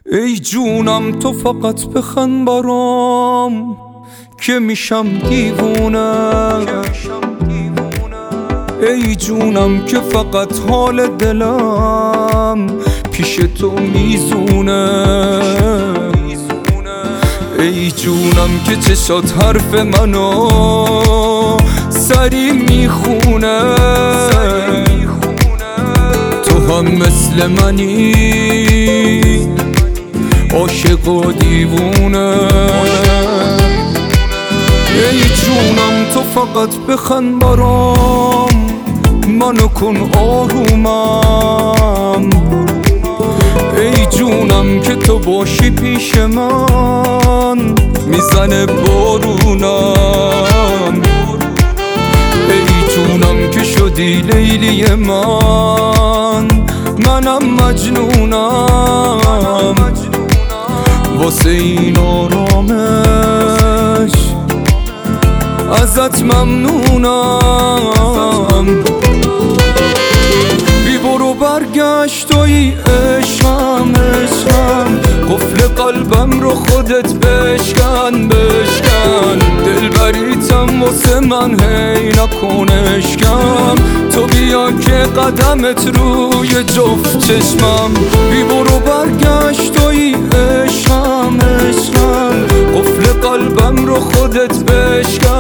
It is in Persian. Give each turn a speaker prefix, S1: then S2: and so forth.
S1: ای جونم تو فقط بخند برام که میشم دیوونه. ای جونم که فقط حال دلم پیش تو میزونه. ای جونم که چشات حرف منو سری میخونه. تو هم مثل منی عاشق و دیوونه. ای جونم تو فقط بخند برام منو کن آرومم. ای جونم که تو باشی پیش من میزنه بارونم. ای جونم که شدی لیلی منم مجنونم. واسه این آرامش ازت ممنونم. بی برو برگشت توی عشقم قفل قلبم رو خودت بشکن. دلبریتم واسه من هی نکن اشکم. تو بیا که قدمت روی جفت چشمم. بی برو برگشت توی عشقم قفل قلبم رو خودت بشکن.